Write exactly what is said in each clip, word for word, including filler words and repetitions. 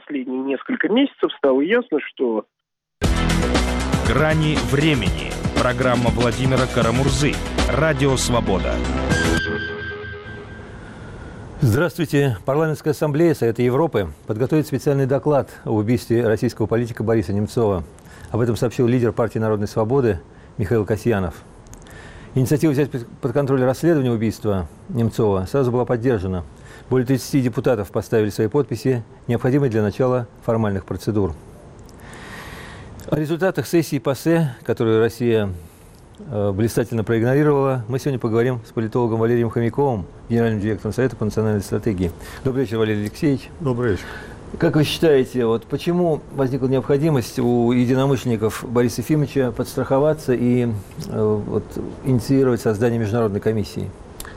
последние несколько месяцев стало ясно, что... «Грани времени». Программа Владимира Карамурзы. Радио «Свобода». Здравствуйте. Парламентская ассамблея Совета Европы подготовит специальный доклад о убийстве российского политика Бориса Немцова. Об этом сообщил лидер партии «Народной свободы» Михаил Касьянов. Инициатива взять под контроль расследование убийства Немцова сразу была поддержана. Более тридцати депутатов поставили свои подписи, необходимые для начала формальных процедур. О результатах сессии ПАСЕ, которую Россия э, блистательно проигнорировала, мы сегодня поговорим с политологом Валерием Хомяковым, генеральным директором Совета по национальной стратегии. Добрый вечер, Валерий Алексеевич. Добрый вечер. Как вы считаете, вот почему возникла необходимость у единомышленников Бориса Ефимовича подстраховаться и э, вот, инициировать создание международной комиссии?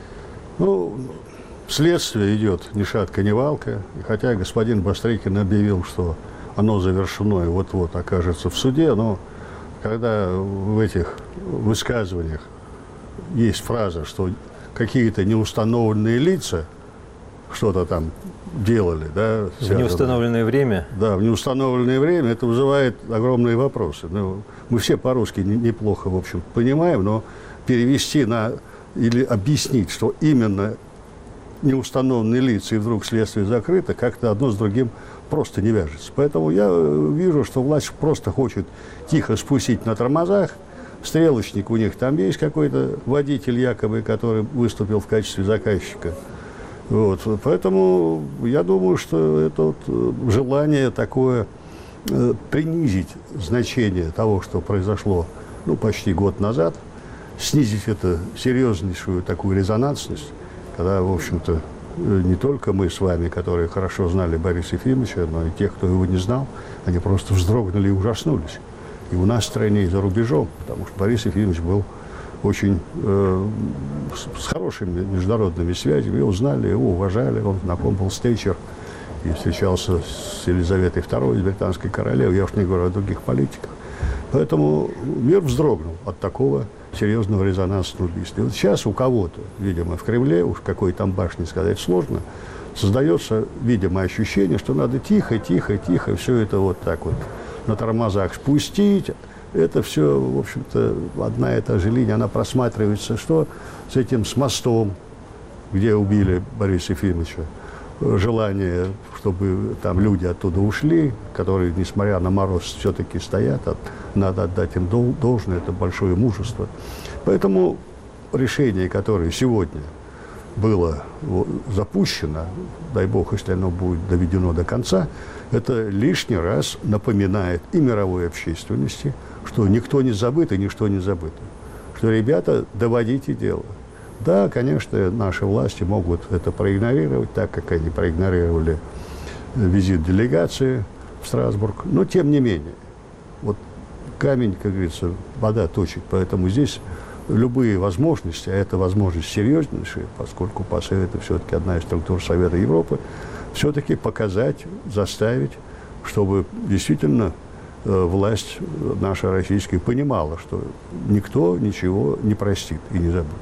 Ну, следствие идет ни шатка, ни валка. И хотя господин Бастрыкин объявил, что оно завершено и вот-вот окажется в суде, но когда в этих высказываниях есть фраза, что какие-то неустановленные лица что-то там делали, да, в неустановленное время? Да, в неустановленное время это вызывает огромные вопросы. Ну, мы все по-русски неплохо, в общем, понимаем, но перевести на или объяснить, что именно неустановленные лица и вдруг следствие закрыто, как-то одно с другим просто не вяжется. Поэтому я вижу, что власть просто хочет тихо спустить на тормозах. Стрелочник у них там есть какой-то водитель якобы, который выступил в качестве заказчика. Вот. Поэтому я думаю, что это вот желание такое э, принизить значение того, что произошло ну, почти год назад, снизить это серьезнейшую такую резонансность, когда, в общем-то, не только мы с вами, которые хорошо знали Бориса Ефимовича, но и те, кто его не знал, они просто вздрогнули и ужаснулись. И у нас в стране, и за рубежом, потому что Борис Ефимович был очень э, с, с хорошими международными связями, его знали, его уважали, он знаком был с Тэтчер и встречался с Елизаветой второй, с британской королевой, я уж не говорю о других политиках. Поэтому мир вздрогнул от такого серьезного резонансного убийства. И вот сейчас у кого-то, видимо, в Кремле, уж какой там башни сказать сложно, создается, видимо, ощущение, что надо тихо, тихо, тихо все это вот так вот на тормозах спустить. Это все, в общем-то, одна и та же линия, она просматривается, что с этим, с мостом, где убили Бориса Ефимовича, желание, чтобы там люди оттуда ушли, которые, несмотря на мороз, все-таки стоят, надо отдать им должное, это большое мужество. Поэтому решение, которое сегодня было запущено, дай бог, если оно будет доведено до конца, это лишний раз напоминает и мировой общественности, что никто не забыт и ничто не забыто. Что, ребята, доводите дело. Да, конечно, наши власти могут это проигнорировать, так как они проигнорировали визит делегации в Страсбург. Но, тем не менее, вот камень, как говорится, вода точит. Поэтому здесь любые возможности, а это возможность серьезнейшая, поскольку ПАСЕ это все-таки одна из структур Совета Европы, все-таки показать, заставить, чтобы действительно э, власть наша российская понимала, что никто ничего не простит и не забудет.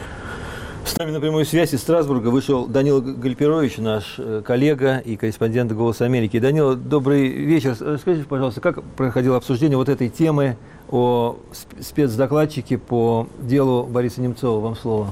С нами на прямой связи из Страсбурга вышел Данила Гальперович, наш коллега и корреспондент «Голоса Америки». Данила, добрый вечер. Скажите, пожалуйста, как проходило обсуждение вот этой темы о спецдокладчике по делу Бориса Немцова? Вам слово.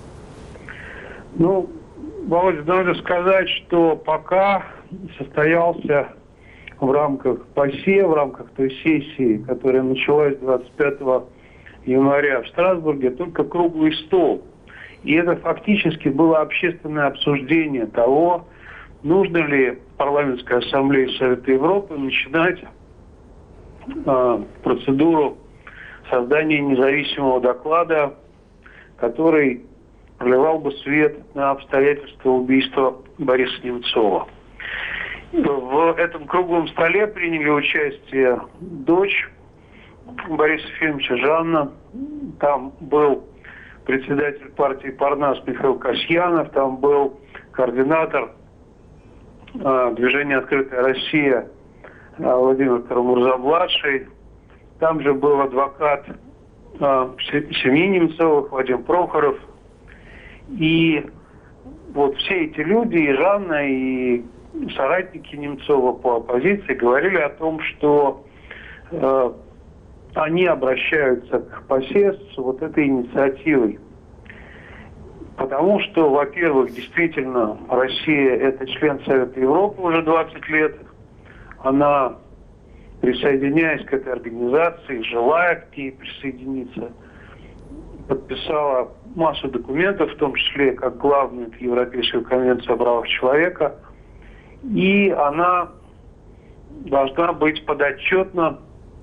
Ну, Володя, надо сказать, что пока состоялся в рамках ПАСЕ, в рамках той сессии, которая началась двадцать пятого января в Страсбурге, только круглый стол. И это фактически было общественное обсуждение того, нужно ли парламентской ассамблее Совета Европы начинать э, процедуру создания независимого доклада, который проливал бы свет на обстоятельства убийства Бориса Немцова. В этом круглом столе приняли участие дочь Бориса Ефимовича Жанна, там был председатель партии «Парнас» Михаил Касьянов, там был координатор э, движения «Открытая Россия» э, Владимир Карамурза-младший, там же был адвокат э, семьи Немцовых Вадим Прохоров. И вот все эти люди, и Жанна, и соратники Немцова по оппозиции говорили о том, что э, они обращаются к ПАСЕ с вот этой инициативой. Потому что, во-первых, действительно, Россия – это член Совета Европы уже двадцать лет. Она, присоединяясь к этой организации, желая к ней присоединиться, подписала массу документов, в том числе как главную Европейскую конвенцию о правах человека. И она должна быть подотчетна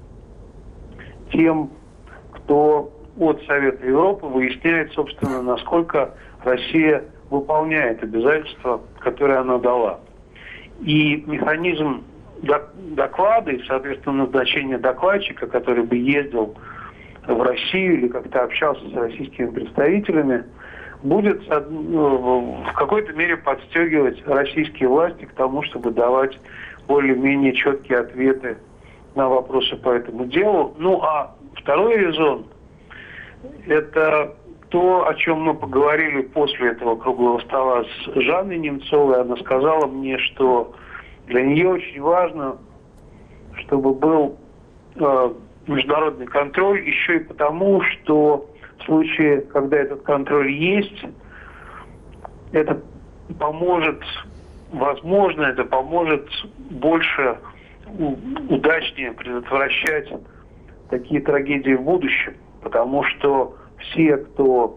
тем, кто от Совета Европы выясняет, собственно, насколько Россия выполняет обязательства, которые она дала. И механизм доклада и, соответственно, назначение докладчика, который бы ездил в Россию или как-то общался с российскими представителями, будет в какой-то мере подстегивать российские власти к тому, чтобы давать более-менее четкие ответы на вопросы по этому делу. Ну, а второй резон – это то, о чем мы поговорили после этого круглого стола с Жанной Немцовой. Она сказала мне, что для нее очень важно, чтобы был э, международный контроль, еще и потому, что в случае, когда этот контроль есть, это поможет, возможно, это поможет больше, удачнее предотвращать такие трагедии в будущем. Потому что все, кто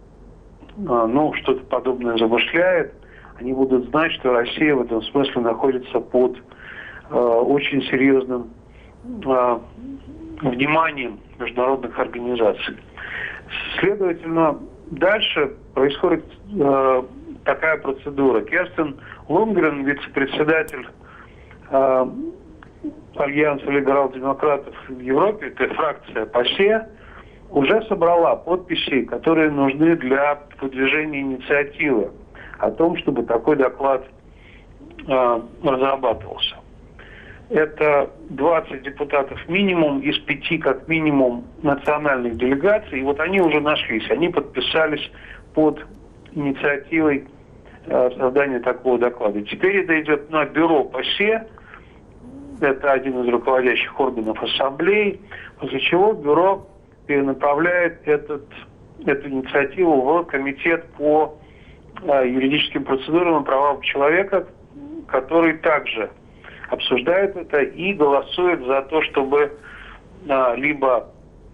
ну, что-то подобное замышляет, они будут знать, что Россия в этом смысле находится под э, очень серьезным э, вниманием международных организаций. Следовательно, дальше происходит э, такая процедура. Керстен Лундгрен, вице-председатель э, Альянса либерал-демократов в Европе, это фракция ПАСЕ, уже собрала подписи, которые нужны для выдвижения инициативы о том, чтобы такой доклад э, разрабатывался. Это двадцать депутатов минимум из пяти, как минимум, национальных делегаций. И вот они уже нашлись, они подписались под инициативой э, создания такого доклада. Теперь это идет на бюро ПАСЕ, это один из руководящих органов ассамблеи, после чего бюро перенаправляет этот, эту инициативу в комитет по э, юридическим процедурам и правам человека, который также обсуждает это и голосует за то, чтобы э, либо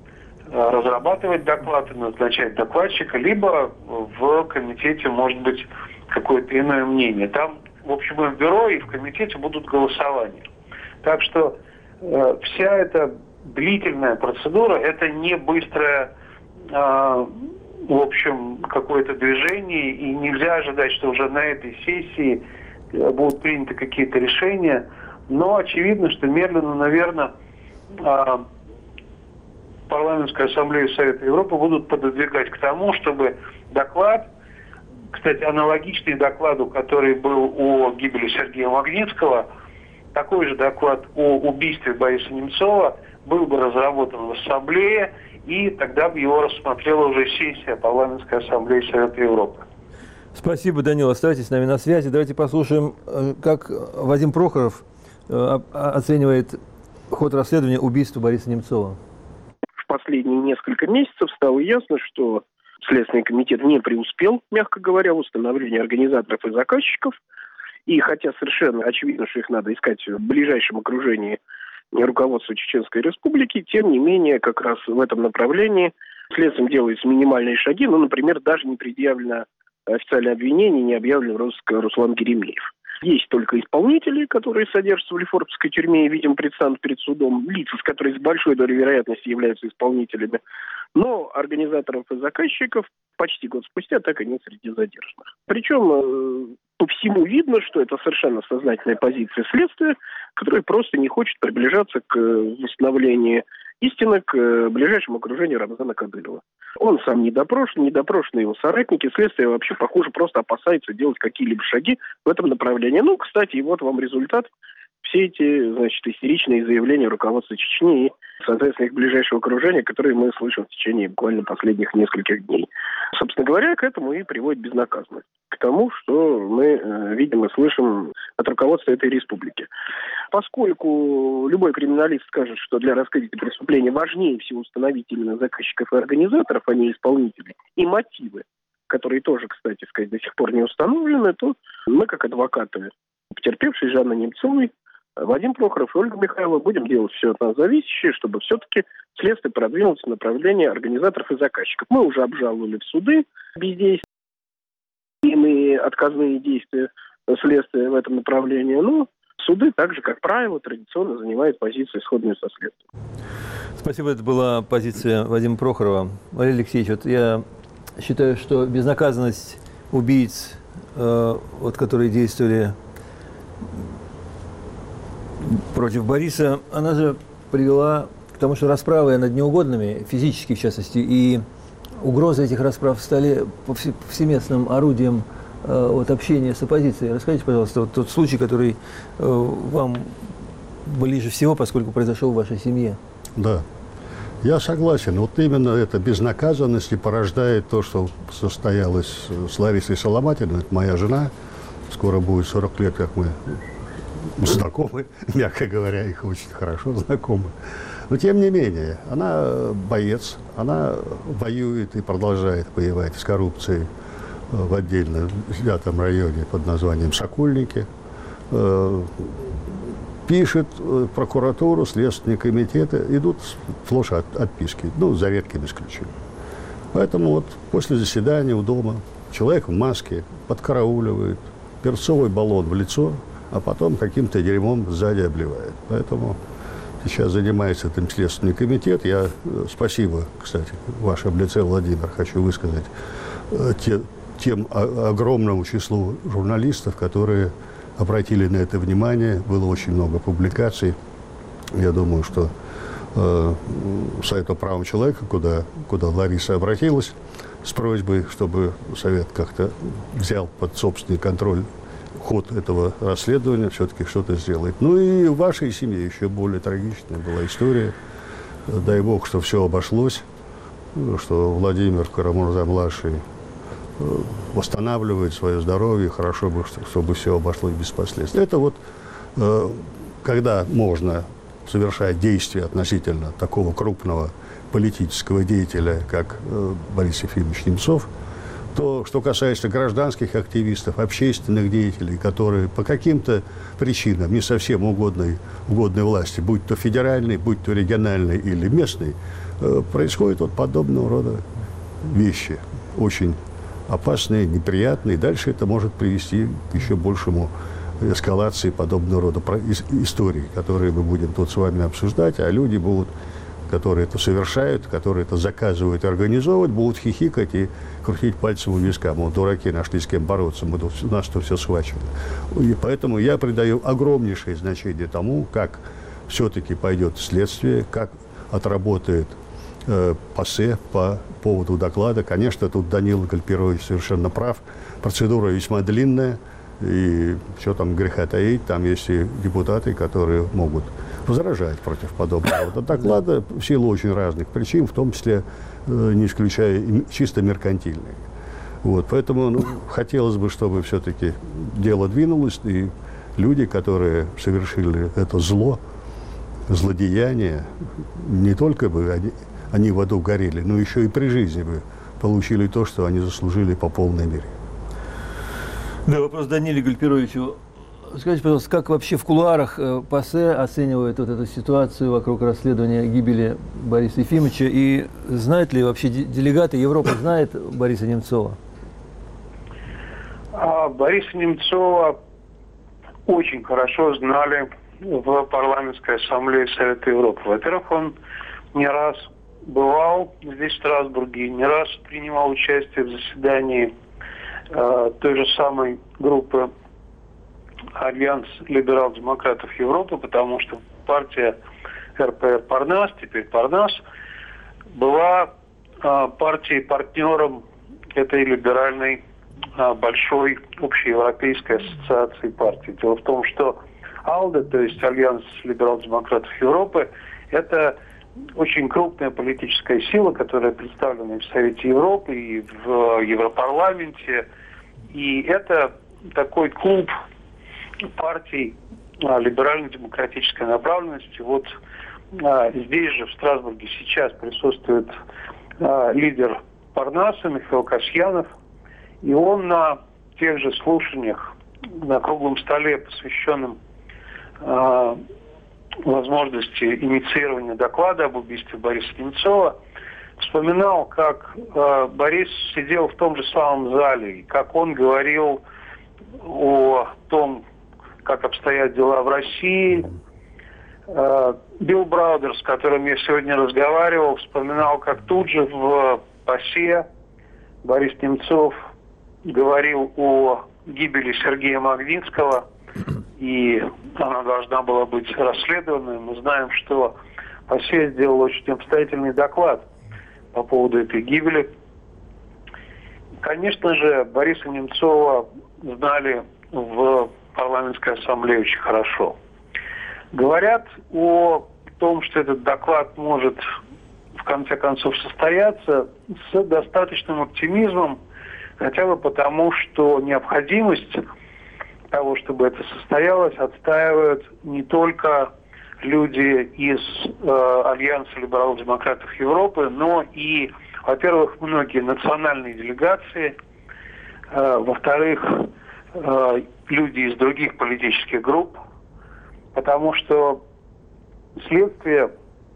э, разрабатывать доклад и назначать докладчика, либо в комитете может быть какое-то иное мнение. Там, в общем, и в бюро, и в комитете будут голосования. Так что э, вся эта длительная процедура, это не быстрое, э, в общем, какое-то движение, и нельзя ожидать, что уже на этой сессии будут приняты какие-то решения, но очевидно, что медленно, наверное, э, Парламентская ассамблея Совета Европы будут пододвигать к тому, чтобы доклад, кстати, аналогичный докладу, который был о гибели Сергея Магнитского, такой же доклад о убийстве Бориса Немцова был бы разработан в Ассамблее, и тогда бы его рассмотрела уже сессия Парламентской ассамблеи Совета Европы. Спасибо, Данил. Оставайтесь с нами на связи. Давайте послушаем, как Вадим Прохоров оценивает ход расследования убийства Бориса Немцова. В последние несколько месяцев стало ясно, что Следственный комитет не преуспел, мягко говоря, в установлении организаторов и заказчиков. И хотя совершенно очевидно, что их надо искать в ближайшем окружении руководства Чеченской Республики, тем не менее, как раз в этом направлении следствием делаются минимальные шаги. Ну, например, даже не предъявлено официальное обвинение, не объявлен розыск Руслан Геремеев. Есть только исполнители, которые содержатся в Лефортовской тюрьме и, видимо, предстанут перед судом, лица, с которыми с большой долей вероятности являются исполнителями. Но организаторов и заказчиков почти год спустя так и нет среди задержанных. Причем по всему видно, что это совершенно сознательная позиция следствия, которая просто не хочет приближаться к восстановлению истины, к ближайшему окружению Рамзана Кадырова. Он сам не допрошен, не допрошены его соратники. Следствие вообще, похоже, просто опасается делать какие-либо шаги в этом направлении. Ну, кстати, и вот вам результат. все эти, значит, истеричные заявления руководства Чечни и, соответственно, их ближайшего окружения, которые мы слышим в течение буквально последних нескольких дней. Собственно говоря, к этому и приводит безнаказанность. К тому, что мы э, видим и слышим от руководства этой республики. Поскольку любой криминалист скажет, что для раскрытия преступления важнее всего установить именно заказчиков и организаторов, а не исполнителей, и мотивы, которые тоже, кстати сказать, до сих пор не установлены, то мы, как адвокаты потерпевшей Жанны Немцовой, Вадим Прохоров и Ольга Михайлова, будем делать все от нас зависящее, чтобы все-таки следствие продвинулось в направлении организаторов и заказчиков. Мы уже обжаловали в суды бездействие и отказные действия следствия в этом направлении. Но суды также, как правило, традиционно занимают позицию, сходную со следствием. Спасибо, это была позиция Вадима Прохорова. Валерий Алексеевич, вот я считаю, что безнаказанность убийц, э, вот, которые действовали против Бориса, она же привела к тому, что расправы над неугодными, физически в частности, и угрозы этих расправ стали повсеместным орудием э, вот, общения с оппозицией. Расскажите, пожалуйста, вот тот случай, который э, вам ближе всего, поскольку произошел в вашей семье. Да, я согласен. Вот именно эта безнаказанность и порождает то, что состоялось с Ларисой Соломатиной. Это моя жена. Скоро будет сорок лет, как мы знакомы, мягко говоря, их очень хорошо знакомы. Но тем не менее, она боец, она воюет и продолжает воевать с коррупцией в отдельно взятом районе под названием Сокольники. Пишет прокуратуру, следственные комитеты, идут сплошь от, отписки, ну, за редким исключением. Поэтому вот после заседания у дома человек в маске подкарауливает, перцовый баллон в лицо, а потом каким-то дерьмом сзади обливает. Поэтому сейчас занимается этим Следственный комитет. Я спасибо, кстати, в вашем лице, Владимир, хочу высказать те, тем огромному числу журналистов, которые обратили на это внимание. Было очень много публикаций. Я думаю, что э, Совет по правам человека, куда, куда Лариса обратилась с просьбой, чтобы Совет как-то взял под собственный контроль ход этого расследования, все-таки что-то сделает. Ну и в вашей семье еще более трагичная была история. Дай бог, что все обошлось, что Владимир Карамурза-младший восстанавливает свое здоровье, хорошо бы, чтобы все обошлось без последствий. Это вот когда можно совершать действия относительно такого крупного политического деятеля, как Борис Ефимович Немцов, то, что касается гражданских активистов, общественных деятелей, которые по каким-то причинам не совсем угодной, угодной власти, будь то федеральной, будь то региональной или местной, происходят вот подобного рода вещи, очень опасные, неприятные. Дальше это может привести к еще большему эскалации подобного рода историй, которые мы будем тут с вами обсуждать, а люди будут, которые это совершают, которые это заказывают и организовывают, будут хихикать и крутить пальцем у виска. Мол, дураки, нашли с кем бороться, мы тут, у нас тут все схвачено. И поэтому я придаю огромнейшее значение тому, как все-таки пойдет следствие, как отработает э, ПАСЕ по поводу доклада. Конечно, тут Данила Гальперович совершенно прав. Процедура весьма длинная, и что там греха таить, там есть и депутаты, которые могут возражать против подобного доклада в силу очень разных причин, в том числе не исключая чисто меркантильные. Вот, поэтому ну, хотелось бы, чтобы все-таки дело двинулось, и люди, которые совершили это зло, злодеяние, не только бы они, они в аду горели, но еще и при жизни бы получили то, что они заслужили по полной мере. Да, вопрос Даниле Гальперовичу. Скажите, пожалуйста, как вообще в кулуарах ПАСЕ оценивает вот эту ситуацию вокруг расследования гибели Бориса Ефимовича? И знают ли вообще делегаты Европы, знает Бориса Немцова? А Бориса Немцова очень хорошо знали в парламентской ассамблее Совета Европы. Во-первых, он не раз бывал здесь, в Страсбурге, не раз принимал участие в заседании э, той же самой группы Альянс либерал-демократов Европы, потому что партия эр пэ эр Парнас, теперь Парнас, была э, партией-партнером этой либеральной э, большой общеевропейской ассоциации партий. Дело в том, что АЛДЕ, то есть Альянс либерал-демократов Европы. Это очень крупная политическая сила, которая представлена и в Совете Европы, и в Европарламенте. И это такой клуб партий либерально-демократической направленности. Вот а, здесь же, в Страсбурге, сейчас присутствует а, лидер Парнаса Михаил Касьянов. И он на тех же слушаниях, на круглом столе, посвященном а, возможности инициирования доклада об убийстве Бориса Немцова, вспоминал, как э, Борис сидел в том же самом зале, и как он говорил о том, как обстоят дела в России. Э, Билл Браудер, с которым я сегодня разговаривал, вспоминал, как тут же в ПАСЕ Борис Немцов говорил о гибели Сергея Магнитского, и она должна была быть расследована. Мы знаем, что ПАСЕ сделал очень обстоятельный доклад по поводу этой гибели. Конечно же, Бориса Немцова знали в парламентской ассамблее очень хорошо. Говорят о том, что этот доклад может в конце концов состояться, с достаточным оптимизмом, хотя бы потому, что необходимость того, чтобы это состоялось, отстаивают не только люди из э, Альянса либерал-демократов Европы, но и, во-первых, многие национальные делегации, э, во-вторых, э, люди из других политических групп, потому что следствие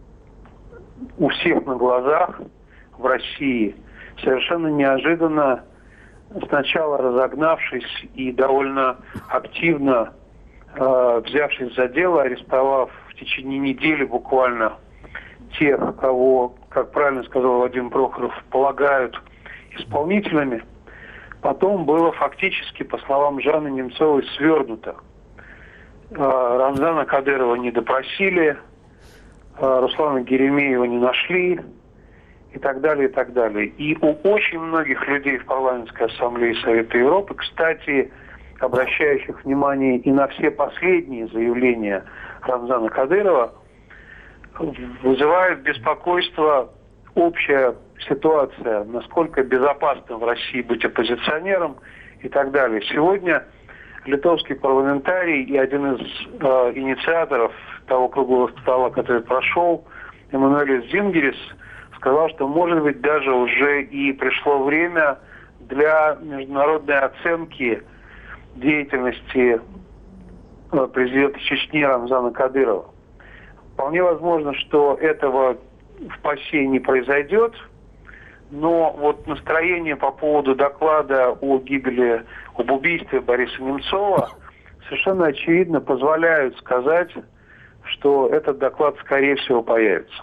у всех на глазах в России совершенно неожиданно, сначала разогнавшись и довольно активно э, взявшись за дело, арестовав в течение недели буквально тех, кого, как правильно сказал Вадим Прохоров, полагают исполнителями, потом было фактически, по словам Жанны Немцовой, свернуто. Э, Рамзана Кадырова не допросили, э, Руслана Геремеева не нашли, и так далее, и так далее. И у очень многих людей в парламентской ассамблее Совета Европы, кстати, обращающих внимание и на все последние заявления Рамзана Кадырова, вызывает беспокойство общая ситуация, насколько безопасно в России быть оппозиционером и так далее. Сегодня литовский парламентарий и один из э, инициаторов того круглого стола, который прошел, Эммануэлис Зингерис, сказал, что, может быть, даже уже и пришло время для международной оценки деятельности президента Чечни Рамзана Кадырова. Вполне возможно, что этого в ПАСЕ не произойдет, но вот настроение по поводу доклада о гибели, об убийстве Бориса Немцова совершенно очевидно позволяют сказать, что этот доклад, скорее всего, появится.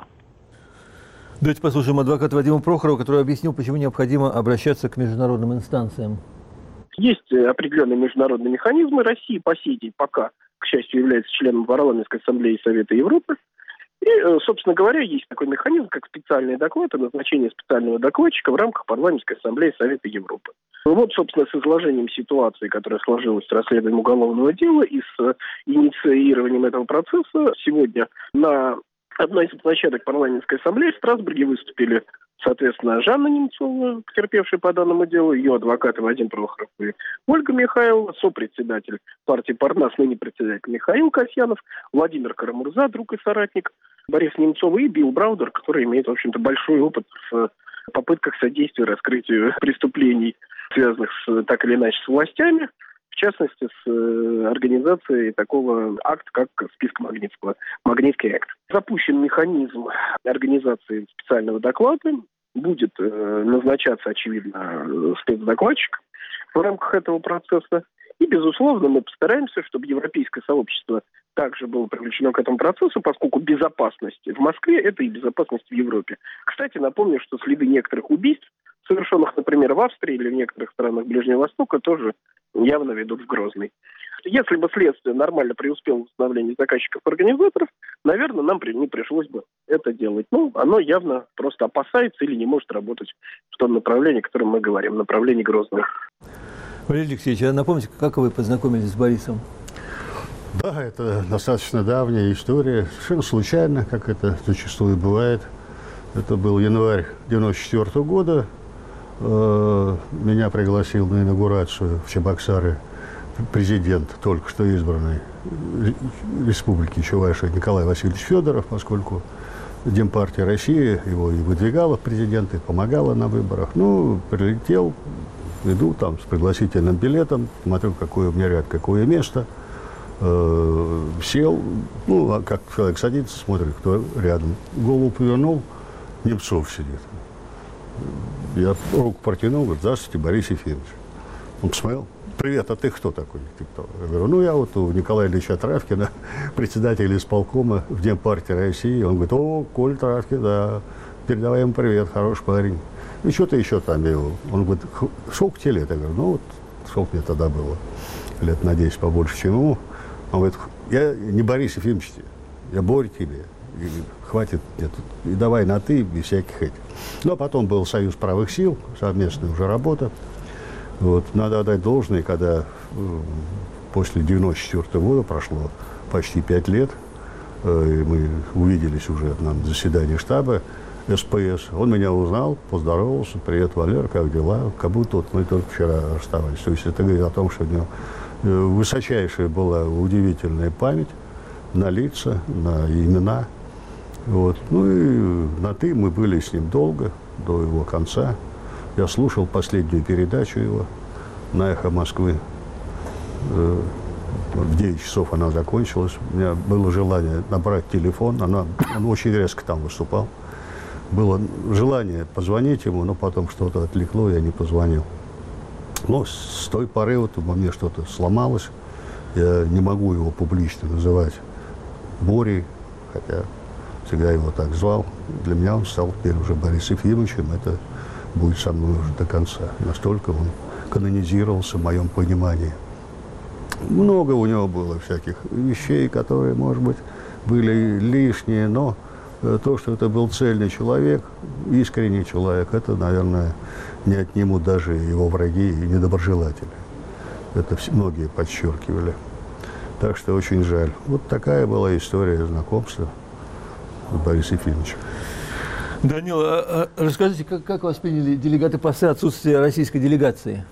Давайте послушаем адвоката Вадима Прохорова, который объяснил, почему необходимо обращаться к международным инстанциям. Есть определенные международные механизмы. Россия по сей день пока, к счастью, является членом парламентской ассамблеи Совета Европы. И, собственно говоря, есть такой механизм, как специальный доклад и назначение специального докладчика в рамках парламентской ассамблеи Совета Европы. Вот, собственно, с изложением ситуации, которая сложилась с расследованием уголовного дела и с инициированием этого процесса, сегодня на одной из площадок парламентской ассамблеи в Страсбурге выступили, соответственно, Жанна Немцова, потерпевшая по данному делу, ее адвокаты Вадим Прохоров и Ольга Михайлова, сопредседатель партии Парнас, ныне председатель Михаил Касьянов, Владимир Карамурза, друг и соратник Бориса Немцова, и Билл Браудер, который имеет, в общем-то, большой опыт в попытках содействия раскрытию преступлений, связанных с, так или иначе с властями, в частности, с организацией такого акта, как список Магнитского, Магнитский акт. Запущен механизм организации специального доклада. Будет э, назначаться, очевидно, спецдокладчик в рамках этого процесса. И, безусловно, мы постараемся, чтобы европейское сообщество также было привлечено к этому процессу, поскольку безопасность в Москве – это и безопасность в Европе. Кстати, напомню, что следы некоторых убийств, совершенных, например, в Австрии или в некоторых странах Ближнего Востока, тоже явно ведут в Грозный. Если бы следствие нормально преуспело в установлении заказчиков-организаторов, наверное, нам не пришлось бы это делать. Ну, оно явно просто опасается или не может работать в том направлении, о котором мы говорим, направлении Грозного. Валерий Алексеевич, а напомните, как вы познакомились с Борисом? Да, это достаточно давняя история, совершенно случайно, как это зачастую бывает. Это был январь девяносто четвёртого года. Меня пригласил на инаугурацию в Чебоксары президент, только что избранной Республики Чувашия Николай Васильевич Федоров, поскольку Демпартия России его и выдвигала в президенты, помогала на выборах. Ну, прилетел, иду там с пригласительным билетом, смотрю, какой у меня ряд, какое место. Э, сел, ну, а как человек садится, смотрит, кто рядом. Голову повернул, Немцов сидит. Я руку протянул, говорю: здравствуйте, Борис Ефимович. Он посмотрел: привет, а ты кто такой? Ты кто? Я говорю: ну, я вот у Николая Ильича Травкина, председателя исполкома в Демпартии России. Он говорит: о, Коль Травкин, да, передавай ему привет, хороший парень. И что-то еще там его. Он говорит: сколько тебе лет? Я говорю: ну, вот сколько мне тогда было? Лет, надеюсь, побольше, чем ему. Он говорит: я не Борис Ефимович, я Борь тебе. И хватит мне тут, и давай на «ты», без всяких этих. Ну, а потом был Союз правых сил, совместная уже работа. Вот. Надо отдать должное, когда э, после девяносто четвёртого года прошло почти пять лет, э, и мы увиделись уже на заседании штаба СПС. Он меня узнал, поздоровался: привет, Валер, как дела? Как будто вот мы только вчера расставались. То есть это говорит о том, что у него э, высочайшая была удивительная память на лица, на имена. Вот. Ну и на «ты» мы были с ним долго, до его конца. Я слушал последнюю передачу его на «Эхо Москвы». В девять часов она закончилась. У меня было желание набрать телефон. Она, он очень резко там выступал. Было желание позвонить ему, но потом что-то отвлекло, я не позвонил. Но с той поры вот у меня что-то сломалось. Я не могу его публично называть Борей, хотя всегда его так звал. Для меня он стал теперь уже Борисом Ефимовичем. Это будет со мной уже до конца. Настолько он канонизировался в моем понимании. Много у него было всяких вещей, которые, может быть, были лишние, но то, что это был цельный человек, искренний человек, это, наверное, не отнимут даже его враги и недоброжелатели. Это многие подчеркивали. Так что очень жаль. Вот такая была история знакомства с Борисом Ефимовичем. Данил, а, а расскажите, как, как восприняли делегаты ПАСЕ отсутствие российской делегации?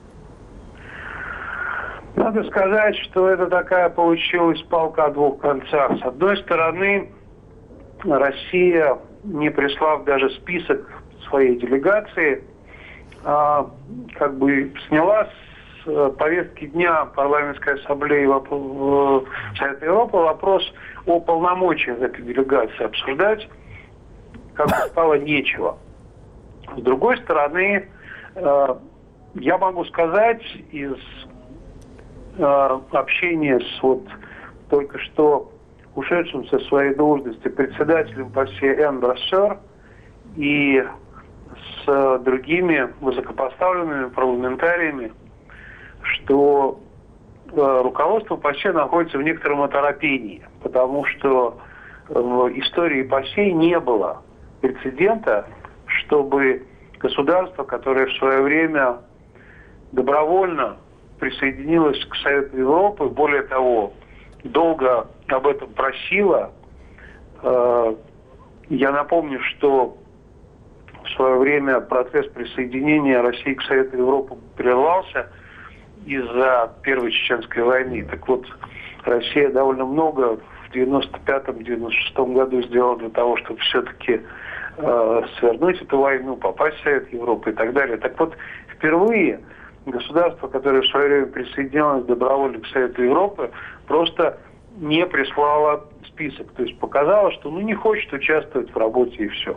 Надо сказать, что это такая получилась палка о двух концах. С одной стороны, Россия, не прислав даже список своей делегации, а, как бы сняла с повестки дня парламентской ассамблеи Совета Европы вопрос о полномочиях этой делегации обсуждать, как бы стало нечего. С другой стороны, э, я могу сказать из э, общения с вот только что ушедшим со своей должности председателем ПАСЕ Энн Брассер и с другими высокопоставленными парламентариями, что э, руководство ПАСЕ находится в некотором оторопении, потому что в истории ПАСЕ не было прецедента, чтобы государство, которое в свое время добровольно присоединилось к Совету Европы, более того, долго об этом просило. Э, я напомню, что в свое время процесс присоединения России к Совету Европы прервался из-за Первой Чеченской войны. Так вот, Россия довольно много в девяносто пятом — девяносто шестом году сделала для того, чтобы все-таки э, свернуть эту войну, попасть в Совет Европы и так далее. Так вот, впервые государство, которое в свое время присоединилось добровольно к Совету Европы, просто не прислало список. То есть показало, что ну, не хочет участвовать в работе и все.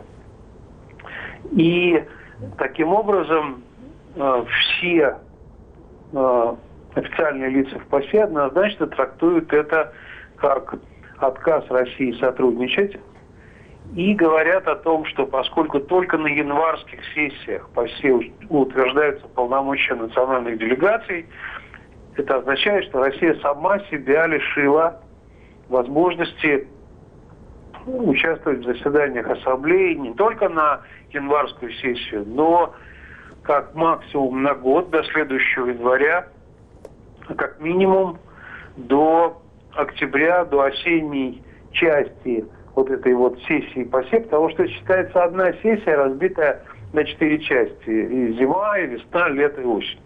И таким образом э, все э, официальные лица в ПАСЕ однозначно трактуют это как отказ России сотрудничать и говорят о том, что поскольку только на январских сессиях ПАСЕ утверждаются полномочия национальных делегаций, это означает, что Россия сама себя лишила возможности участвовать в заседаниях Ассамблеи не только на январскую сессию, но как максимум на год, до следующего января, а как минимум до октября, до осенней части вот этой вот сессии ПАСЕ, потому что считается одна сессия, разбитая на четыре части. И зима, и весна, лето, и осень.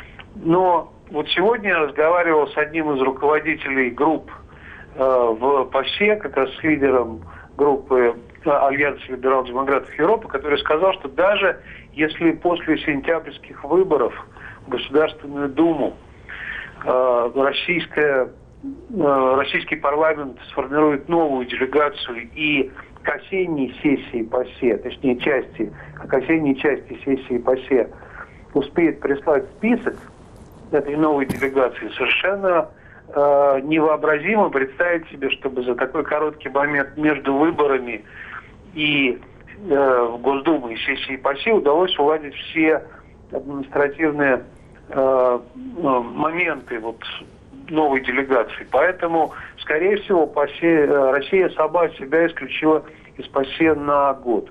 Но вот сегодня я разговаривал с одним из руководителей групп э, в ПАСЕ, как раз с лидером группы Альянса либерал-демократов Европы, который сказал, что даже если после сентябрьских выборов в Государственную Думу э, российская, э, российский парламент сформирует новую делегацию и к осенней сессии ПАСЕ, точнее части, к осенней части сессии ПАСЕ успеет прислать список этой новой делегации, совершенно э, невообразимо представить себе, чтобы за такой короткий момент между выборами и э, в Госдуму и сессии ПАСЕ удалось уладить все административные э, моменты вот, новой делегации. Поэтому, скорее всего, ПАСЕ, Россия сама себя исключила из ПАСЕ на год.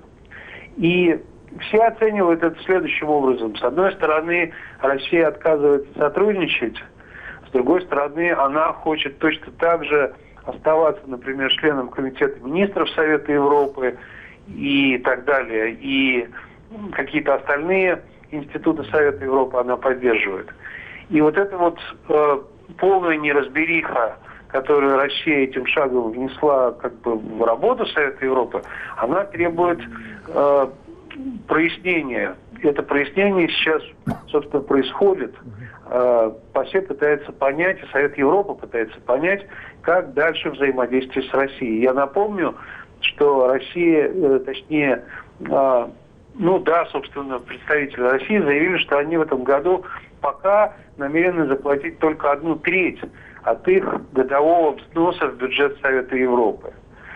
И все оценивают это следующим образом. С одной стороны, Россия отказывается сотрудничать, с другой стороны, она хочет точно так же оставаться, например, членом Комитета министров Совета Европы и так далее. И какие-то остальные институты Совета Европы она поддерживает. И вот эта вот э, полная неразбериха, которую Россия этим шагом внесла как бы в работу Совета Европы, она требует э, прояснения. Это прояснение сейчас, собственно, происходит. Э, ПАСЕ пытается понять, и Совет Европы пытается понять, как дальше взаимодействовать с Россией. Я напомню, что Россия, э, точнее, э, ну да, собственно, представители России заявили, что они в этом году пока намерены заплатить только одну треть от их годового взноса в бюджет Совета Европы.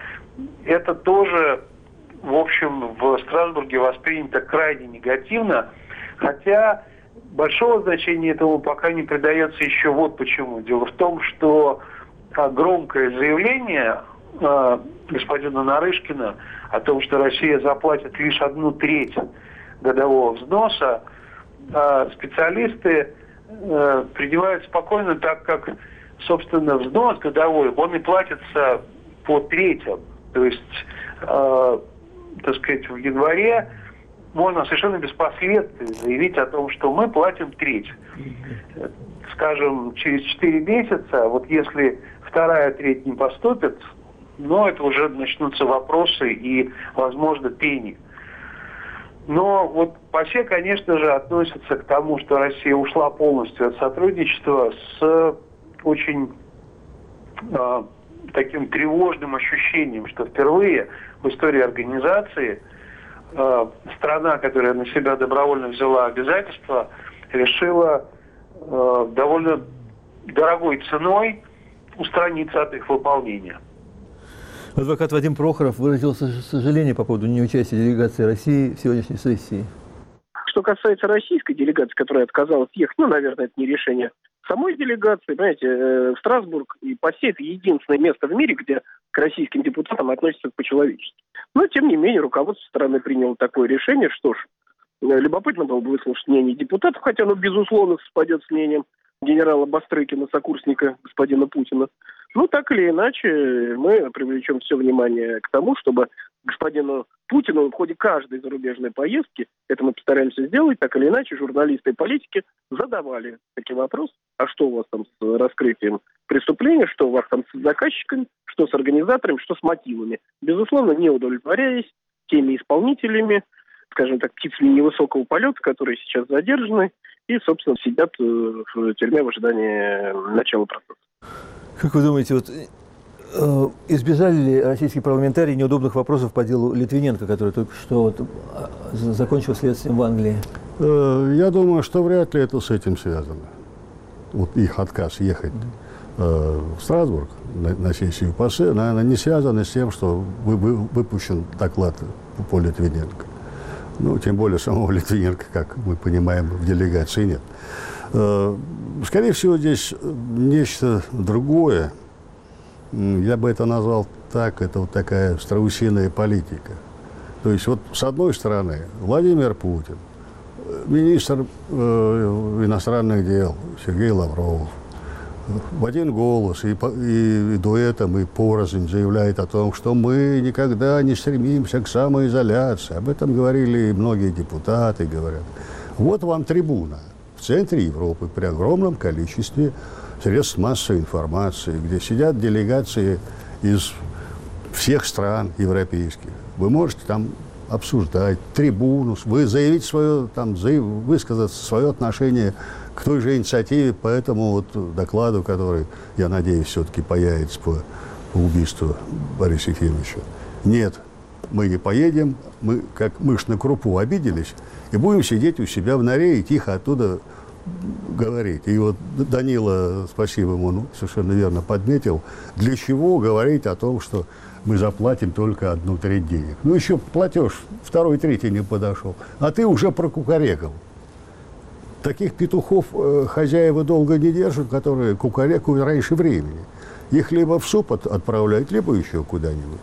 Это тоже, в общем, в Страсбурге воспринято крайне негативно, хотя большого значения этому пока не придается еще вот почему. Дело в том, что громкое заявление э, господина Нарышкина о том, что Россия заплатит лишь одну треть годового взноса, э, специалисты э, принимают спокойно, так как, собственно, взнос годовой, он и платится по третьим. То есть, э, так сказать, в январе можно совершенно без последствий заявить о том, что мы платим треть. Скажем, через четыре месяца, вот если вторая треть не поступит, ну, это уже начнутся вопросы и, возможно, пени. Но вот ПАСЕ, конечно же, относится к тому, что Россия ушла полностью от сотрудничества с очень э, таким тревожным ощущением, что впервые в истории организации э, страна, которая на себя добровольно взяла обязательства, решила э, довольно дорогой ценой устраниться от их выполнения. Адвокат Вадим Прохоров выразил сожаление по поводу неучастия делегации России в сегодняшней сессии. Что касается российской делегации, которая отказалась ехать, ну, наверное, это не решение самой делегации. Понимаете, Страсбург и ПАСЕ – это единственное место в мире, где к российским депутатам относятся по-человечески. Но, тем не менее, руководство страны приняло такое решение. Что ж, любопытно было бы выслушать мнение депутатов, хотя оно, безусловно, совпадет с мнением генерала Бастрыкина, сокурсника господина Путина. Ну, так или иначе, мы привлечем все внимание к тому, чтобы господину Путину в ходе каждой зарубежной поездки, это мы постараемся сделать, так или иначе, журналисты и политики задавали такие вопросы. А что у вас там с раскрытием преступления, что у вас там с заказчиками, что с организаторами, что с мотивами. Безусловно, не удовлетворяясь теми исполнителями, скажем так, птицами невысокого полета, которые сейчас задержаны и, собственно, сидят в тюрьме в ожидании начала процесса. Как вы думаете, вот, э, избежали ли российские парламентарии неудобных вопросов по делу Литвиненко, который только что вот, закончил следствием в Англии? Э, я думаю, что вряд ли это с этим связано. Вот их отказ ехать э, в Страсбург на, на сессию ПАСЕ, наверное, не связано с тем, что вы, вы, выпущен доклад по Литвиненко. Ну, тем более самого Литвиненко, как мы понимаем, в делегации нет. Скорее всего, здесь нечто другое. Я бы это назвал так, это вот такая страусиная политика. То есть вот с одной стороны Владимир Путин, министр э, иностранных дел Сергей Лавров, в один голос и, и, и дуэтом, и порознь заявляет о том, что мы никогда не стремимся к самоизоляции. Об этом говорили многие депутаты, говорят. Вот вам трибуна в центре Европы при огромном количестве средств массовой информации, где сидят делегации из всех стран европейских. Вы можете там обсуждать трибуну, вы заявить свое, там, заяв, высказать свое отношение к той же инициативе, по этому вот докладу, который, я надеюсь, все-таки появится по, по убийству Бориса Ефимовича. Нет, мы не поедем, мы как мышь на крупу обиделись, и будем сидеть у себя в норе и тихо оттуда говорить. И вот Данила, спасибо ему, ну, совершенно верно подметил, для чего говорить о том, что мы заплатим только одну треть денег. Ну, еще платеж второй, третий не подошел, а ты уже прокукарекал. Таких петухов э, хозяева долго не держат, которые кукарекают раньше времени. Их либо в суп от, отправляют, либо еще куда-нибудь.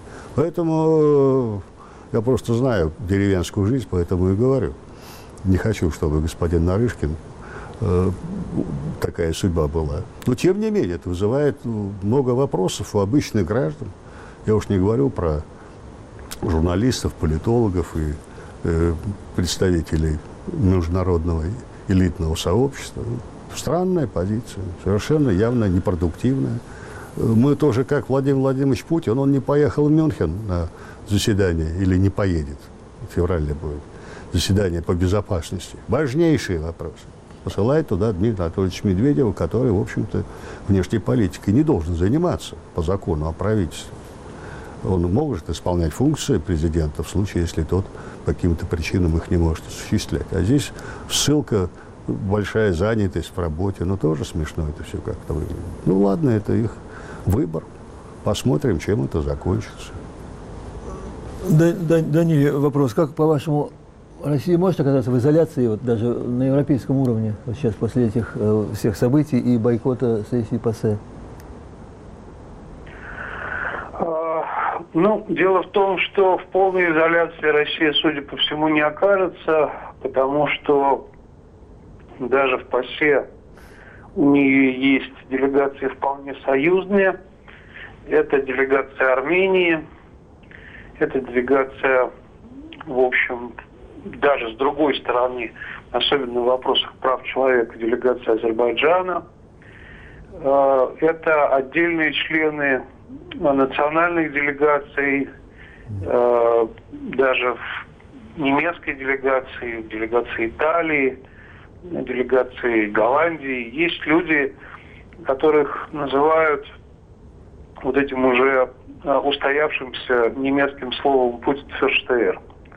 Поэтому э, я просто знаю деревенскую жизнь, поэтому и говорю. Не хочу, чтобы господин Нарышкин э, такая судьба была. Но, тем не менее, это вызывает много вопросов у обычных граждан. Я уж не говорю про журналистов, политологов и э, представителей международного элитного сообщества. Странная позиция, совершенно явно непродуктивная. Мы тоже, как Владимир Владимирович Путин, он не поехал в Мюнхен на заседание или не поедет, в феврале будет, заседание по безопасности. Важнейшие вопросы. Посылает туда Дмитрия Анатольевича Медведева, который, в общем-то, внешней политикой не должен заниматься по закону о правительстве. Он может исполнять функции президента в случае, если тот по каким-то причинам их не может осуществлять. А здесь ссылка, большая занятость в работе, ну тоже смешно это все как-то выглядит. Ну ладно, это их выбор. Посмотрим, чем это закончится. Да, да, Даниле, вопрос. Как, по-вашему, Россия может оказаться в изоляции, вот даже на европейском уровне, вот сейчас после этих э, всех событий и бойкота сессии ПАСЕ? Ну, дело в том, что в полной изоляции Россия, судя по всему, не окажется, потому что даже в ПАСЕ у нее есть делегации вполне союзные. Это делегация Армении, это делегация, в общем, даже с другой стороны, особенно в вопросах прав человека, делегация Азербайджана. Это отдельные члены национальных делегаций, э, даже в немецкой делегации, в делегации Италии, в делегации Голландии. Есть люди, которых называют вот этим уже э, устоявшимся немецким словом «Путинферштейр».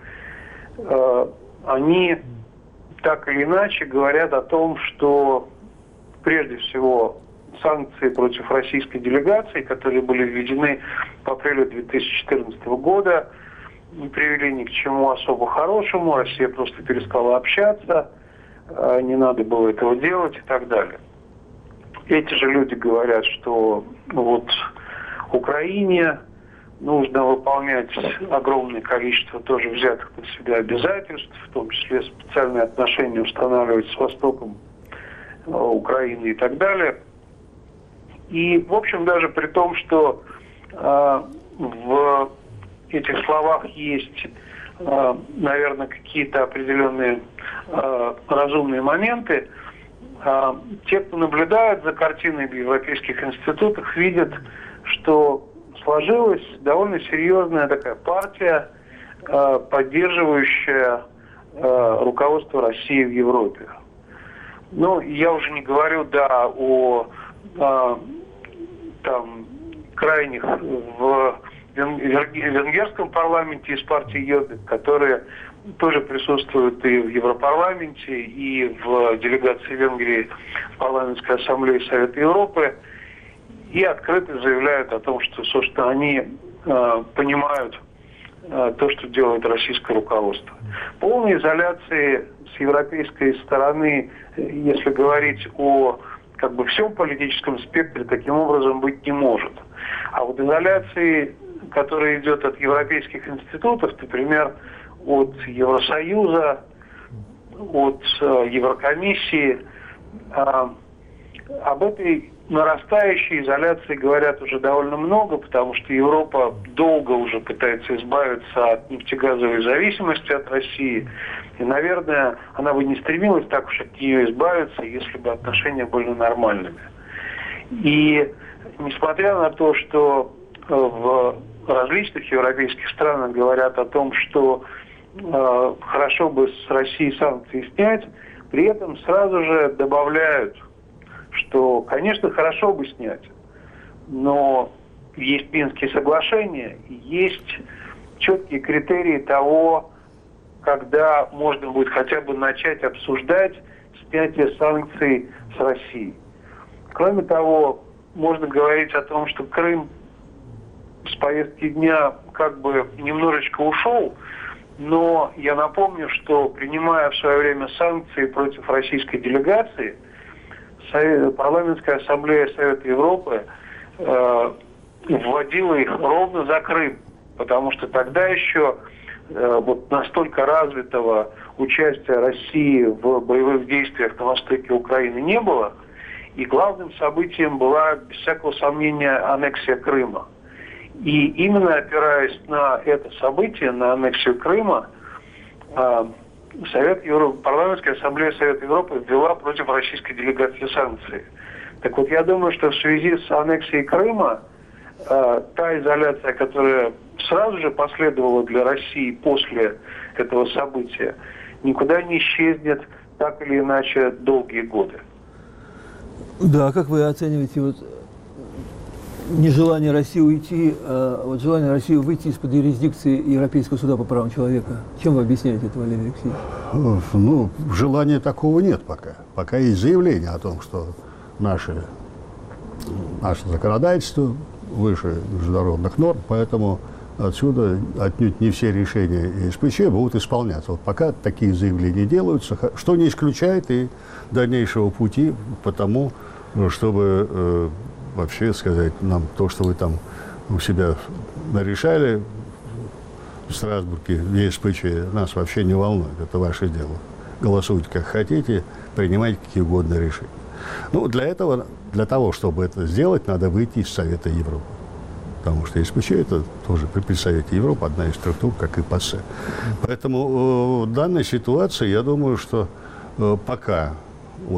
Э, они так или иначе говорят о том, что прежде всего санкции против российской делегации, которые были введены в апреле две тысячи четырнадцатого года, не привели ни к чему особо хорошему. Россия просто перестала общаться, не надо было этого делать и так далее. Эти же люди говорят, что вот Украине нужно выполнять огромное количество тоже взятых на себя обязательств, в том числе специальные отношения устанавливать с Востоком Украины и так далее. И, в общем, даже при том, что э, в этих словах есть, э, наверное, какие-то определенные э, разумные моменты, э, те, кто наблюдает за картиной в европейских институтах, видят, что сложилась довольно серьезная такая партия, э, поддерживающая э, руководство России в Европе. Ну, я уже не говорю, да, о э, там, крайних в венгерском парламенте из партии Йобик, которые тоже присутствуют и в Европарламенте, и в делегации Венгрии в парламентской ассамблее Совета Европы, и открыто заявляют о том, что, собственно, они э, понимают э, то, что делает российское руководство. Полной изоляции с европейской стороны, если говорить о как бы всем политическом спектре, таким образом быть не может. А вот изоляции, которая идет от европейских институтов, например, от Евросоюза, от э, Еврокомиссии, э, об этой нарастающей изоляции говорят уже довольно много, потому что Европа долго уже пытается избавиться от нефтегазовой зависимости от России. И, наверное, она бы не стремилась так уж от нее избавиться, если бы отношения были нормальными. И несмотря на то, что в различных европейских странах говорят о том, что э, хорошо бы с Россией санкции снять, при этом сразу же добавляют, что, конечно, хорошо бы снять, но есть Минские соглашения, есть четкие критерии того, когда можно будет хотя бы начать обсуждать снятие санкций с Россией. Кроме того, можно говорить о том, что Крым с повестки дня как бы немножечко ушел, но я напомню, что принимая в свое время санкции против российской делегации, Парламентская ассамблея Совета Европы э, вводила их ровно за Крым, потому что тогда еще э, вот настолько развитого участия России в боевых действиях на востоке Украины не было, и главным событием была, без всякого сомнения, аннексия Крыма. И именно опираясь на это событие, на аннексию Крыма, э, Совет Европы, Парламентская ассамблея Совета Европы ввела против российской делегации санкции. Так вот, я думаю, что в связи с аннексией Крыма э, та изоляция, которая сразу же последовала для России после этого события, никуда не исчезнет так или иначе долгие годы. Да, как вы оцениваете вот нежелание России уйти, а вот желание России выйти из-под юрисдикции Европейского суда по правам человека? Чем вы объясняете это, Валерий Алексеевич? Ну, желания такого нет пока. Пока есть заявление о том, что наши, наше законодательство выше международных норм, поэтому отсюда отнюдь не все решения ЕСПЧ будут исполняться. Вот пока такие заявления делаются, что не исключает и дальнейшего пути по тому, чтобы э, вообще сказать нам то, что вы там у себя нарешали в Страсбурге, в ЕСПЧ, нас вообще не волнует. Это ваше дело. Голосуйте как хотите, принимайте какие угодно решения. Ну, для этого, для того, чтобы это сделать, надо выйти из Совета Европы. Потому что ЕСПЧ – это тоже при Совете Европы одна из структур, как и ПАСЕ. Поэтому в данной ситуации, я думаю, что э, пока вот,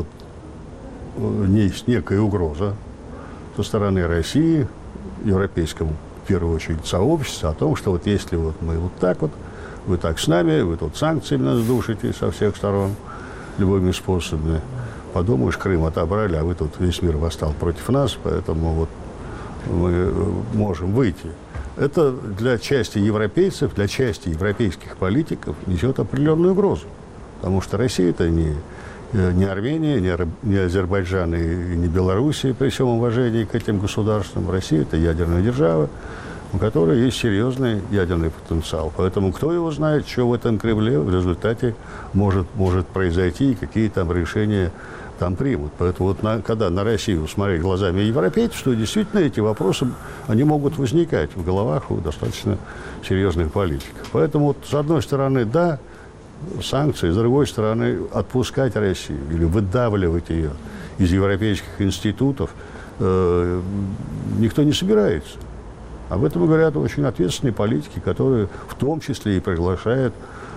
э, есть некая угроза со стороны России, европейскому, в первую очередь, сообществу, о том, что вот если вот мы вот так вот, вы так с нами, вы тут санкциями нас душите со всех сторон, любыми способами. Подумаешь, Крым отобрали, а вы тут весь мир восстал против нас, поэтому вот мы можем выйти. Это для части европейцев, для части европейских политиков несет определенную угрозу. Потому что Россия – это не, не Армения, не, не Азербайджан и не Белоруссия, при всем уважении к этим государствам. Россия – это ядерная держава, у которой есть серьезный ядерный потенциал. Поэтому кто его знает, что в этом Кремле в результате может, может произойти и какие там решения там примут. Поэтому вот на, когда на Россию смотреть глазами европейцев, что действительно эти вопросы, они могут возникать в головах у достаточно серьезных политиков. Поэтому вот с одной стороны, да, санкции, с другой стороны, отпускать Россию или выдавливать ее из европейских институтов э, никто не собирается. Об этом говорят очень ответственные политики, которые в том числе и приглашают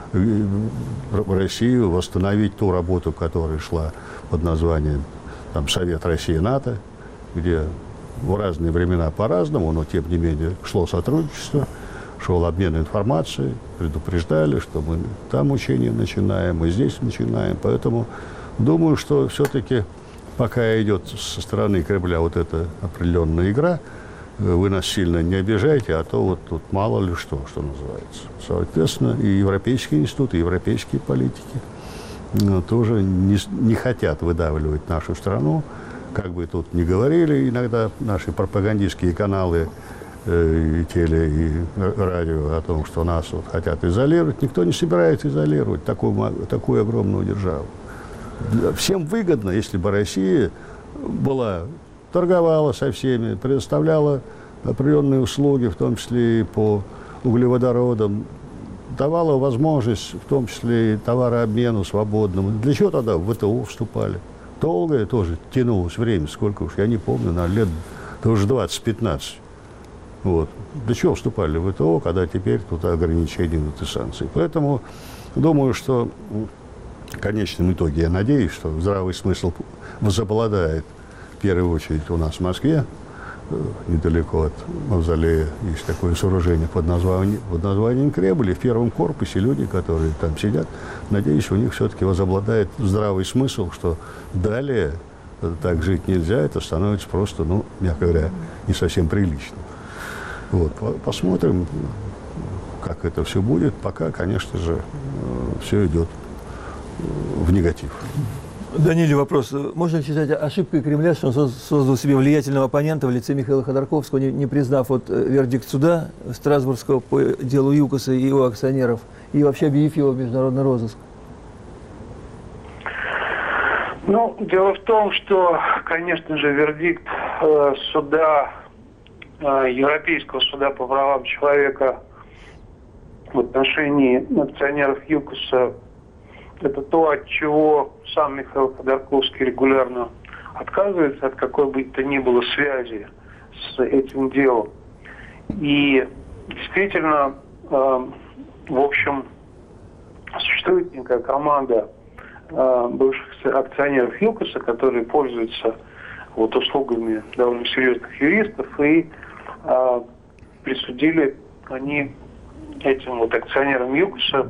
в Россию восстановить ту работу, которая шла под названием там, Совет России-НАТО, где в разные времена по-разному, но тем не менее шло сотрудничество, шел обмен информацией, предупреждали, что мы там учения начинаем, мы здесь начинаем. Поэтому думаю, что все-таки пока идет со стороны Кремля вот эта определенная игра, вы нас сильно не обижайте, а то вот тут мало ли что, что называется. Соответственно, и европейские институты, и европейские политики ну, тоже не, не хотят выдавливать нашу страну. Как бы тут ни говорили иногда наши пропагандистские каналы, э, и теле, и радио о том, что нас вот хотят изолировать, никто не собирается изолировать такую, такую огромную державу. Всем выгодно, если бы Россия была... торговала со всеми, предоставляла определенные услуги, в том числе и по углеводородам, давала возможность, в том числе и товарообмену свободному. Для чего тогда в ВТО вступали? долгое тоже тянулось время, сколько уж, я не помню, на лет тоже двадцать-пятнадцать. Вот. Для чего вступали в ВТО, когда теперь тут ограничения, тут и санкции. Поэтому думаю, что в конечном итоге, я надеюсь, что здравый смысл возобладает в первую очередь у нас в Москве. Недалеко от мавзолея есть такое сооружение под названием, под названием Кремль. И в первом корпусе люди, которые там сидят, надеюсь, у них все-таки возобладает здравый смысл, что далее так жить нельзя, это становится просто, ну, мягко говоря, не совсем прилично. Вот, посмотрим, как это все будет. Пока, конечно же, все идет в негатив. Даниле вопрос. Можно ли считать ошибкой Кремля, что он создал себе влиятельного оппонента в лице Михаила Ходорковского, не, не признав вот вердикт суда Страсбургского по делу ЮКОСа и его акционеров, и вообще объявив его в международный розыск? Ну, дело в том, что, конечно же, вердикт э, суда, э, Европейского суда по правам человека в отношении акционеров ЮКОСа, это то, от чего сам Михаил Ходорковский регулярно отказывается, от какой бы то ни было связи с этим делом. И действительно, э, в общем, существует некая команда э, бывших акционеров ЮКОСа, которые пользуются вот, услугами довольно серьезных юристов, и э, присудили они этим вот акционерам ЮКОСа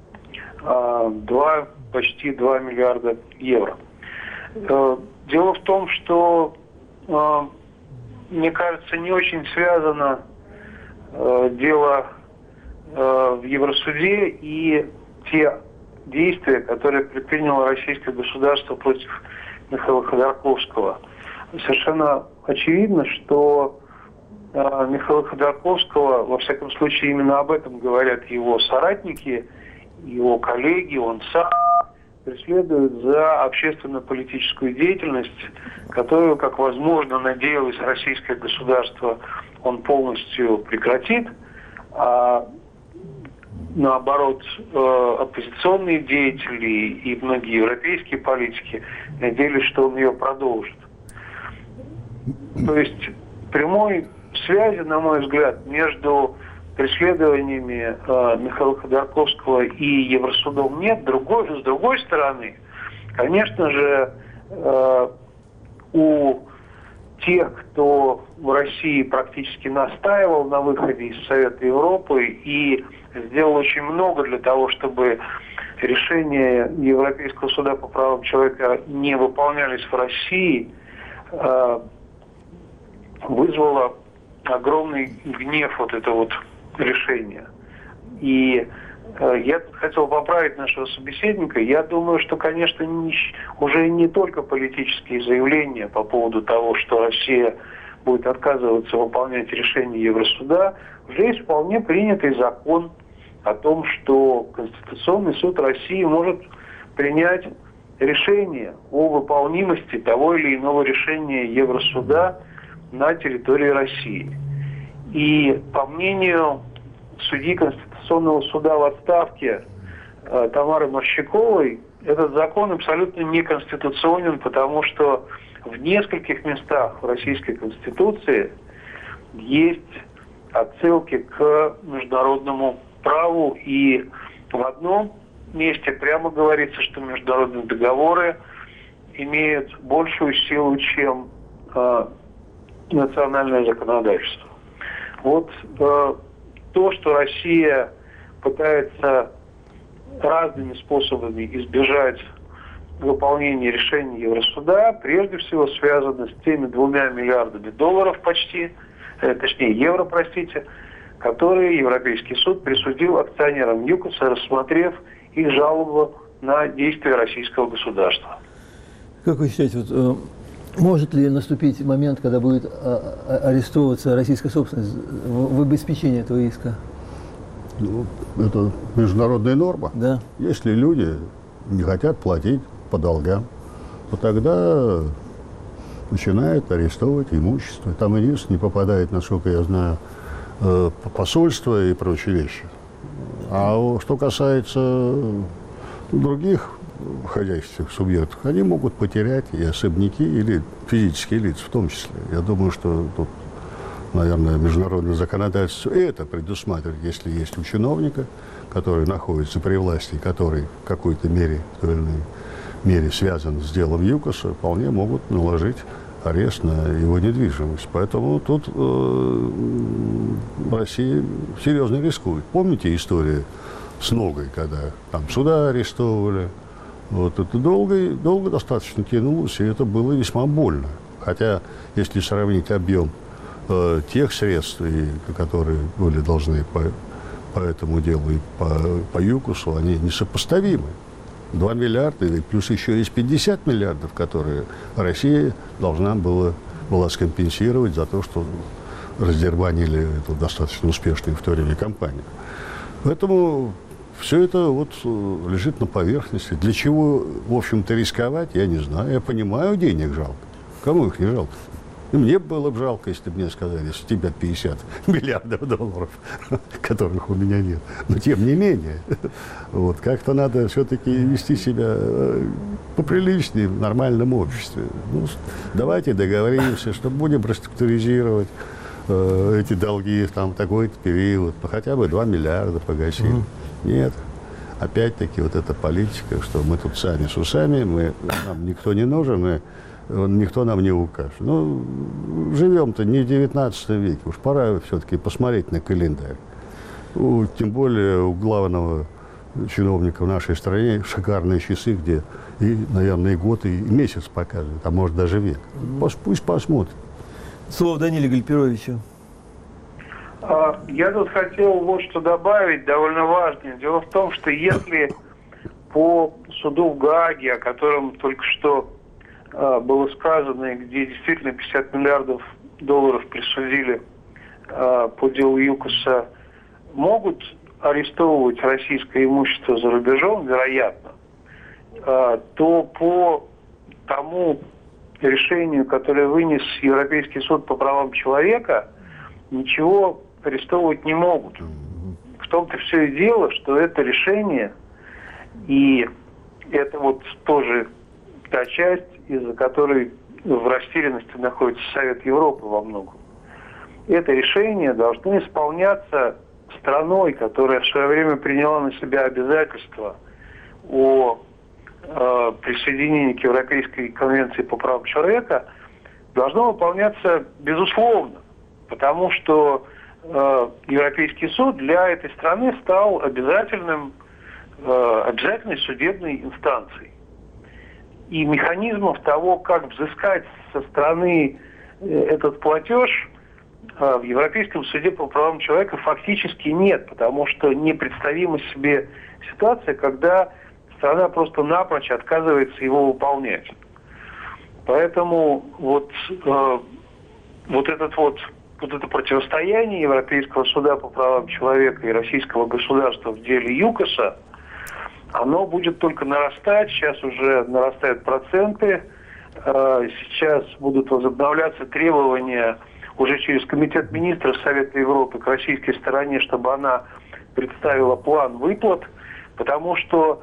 два, почти два миллиарда евро. Дело в том, что, мне кажется, не очень связано дело в Евросуде и те действия, которые предприняло российское государство против Михаила Ходорковского. Совершенно очевидно, что Михаила Ходорковского, во всяком случае, именно об этом говорят его соратники, его коллеги, он сам преследует за общественно-политическую деятельность, которую, как возможно, надеялось российское государство, он полностью прекратит, а наоборот, оппозиционные деятели и многие европейские политики надеялись, что он ее продолжит. То есть прямой связи, на мой взгляд, между преследованиями э, Михаила Ходорковского и Евросудом нет. Другой, с другой стороны, конечно же, э, у тех, кто в России практически настаивал на выходе из Совета Европы и сделал очень много для того, чтобы решения Европейского суда по правам человека не выполнялись в России, э, вызвало огромный гнев вот это вот решение. И э, я тут хотел поправить нашего собеседника. Я думаю, что, конечно, не, уже не только политические заявления по поводу того, что Россия будет отказываться выполнять решение Евросуда, уже есть вполне принятый закон о том, что Конституционный суд России может принять решение о выполнимости того или иного решения Евросуда на территории России. И по мнению судьи Конституционного суда в отставке э, Тамары Морщаковой, этот закон абсолютно неконституционен, потому что в нескольких местах в Российской Конституции есть отсылки к международному праву, и в одном месте прямо говорится, что международные договоры имеют большую силу, чем э, национальное законодательство. Вот э, то, что Россия пытается разными способами избежать выполнения решений Евросуда, прежде всего связано с теми двумя миллиардами долларов почти, э, точнее евро, простите, которые Европейский суд присудил акционерам ЮКОСа, рассмотрев их жалобу на действия российского государства. Как вы считаете, вот, может ли наступить момент, когда будет арестовываться российская собственность в обеспечении этого иска? Ну, это международная норма. Да. Если люди не хотят платить по долгам, то тогда начинают арестовывать имущество. Там единственное не попадает, насколько я знаю, посольство и прочие вещи. А что касается других хозяйственных субъектов, они могут потерять и особняки, или физические лица в том числе. Я думаю, что тут, наверное, международное законодательство это предусматривает, если есть у чиновника, который находится при власти, который в какой-то мере, в той или иной мере связан с делом ЮКОСа, вполне могут наложить арест на его недвижимость. Поэтому тут э, Россия серьезно рискует. Помните историю с Ногой, когда там суда арестовывали? Вот это долго, долго достаточно тянулось, и это было весьма больно. Хотя, если сравнить объем э, тех средств, и, которые были должны по, по этому делу и по, по ЮКОСу, они несопоставимы. два миллиарда, и плюс еще есть пятьдесят миллиардов, которые Россия должна была, была скомпенсировать за то, что раздербанили эту достаточно успешную в то время компанию. Поэтому все это вот лежит на поверхности. Для чего, в общем-то, рисковать, я не знаю. Я понимаю, денег жалко. Кому их не жалко? И мне было бы жалко, если бы мне сказали, если у тебя пятьдесят миллиардов долларов, которых у меня нет. Но тем не менее, вот, как-то надо все-таки вести себя поприличнее в нормальном обществе. Ну, давайте договоримся, что будем реструктуризировать э, эти долги там, в такой-то период, ну, хотя бы два миллиарда погасим. Mm-hmm. Нет. Опять-таки вот эта политика, что мы тут сами с усами, мы, нам никто не нужен, и никто нам не укажет. Ну, живем-то не в девятнадцатом веке, уж пора все-таки посмотреть на календарь. У, тем более у главного чиновника в нашей стране шикарные часы, где и, наверное, и год, и месяц показывают, а может даже век. Пусть, пусть посмотрит. Слово Даниле Гальперовичу. Я тут хотел вот что добавить, довольно важное. Дело в том, что если по суду в Гааге, о котором только что а, было сказано, и где действительно пятьдесят миллиардов долларов присудили а, по делу ЮКОСа, могут арестовывать российское имущество за рубежом, вероятно, а, то по тому решению, которое вынес Европейский суд по правам человека, ничего арестовывать не могут. В том-то все и дело, что это решение, и это вот тоже та часть, из-за которой в растерянности находится Совет Европы во многом. Это решение должно исполняться страной, которая в свое время приняла на себя обязательства о э, присоединении к Европейской конвенции по правам человека, должно выполняться безусловно. Потому что э, Европейский суд для этой страны стал обязательным, э, обязательной судебной инстанцией. И механизмов того, как взыскать со стороны э, этот платеж, э, в Европейском суде по правам человека фактически нет, потому что непредставима себе ситуация, когда страна просто напрочь отказывается его выполнять. Поэтому вот, э, вот этот вот Вот это противостояние Европейского суда по правам человека и российского государства в деле ЮКОСа, оно будет только нарастать. Сейчас уже нарастают проценты. Сейчас будут возобновляться требования уже через Комитет министров Совета Европы к российской стороне, чтобы она представила план выплат, потому что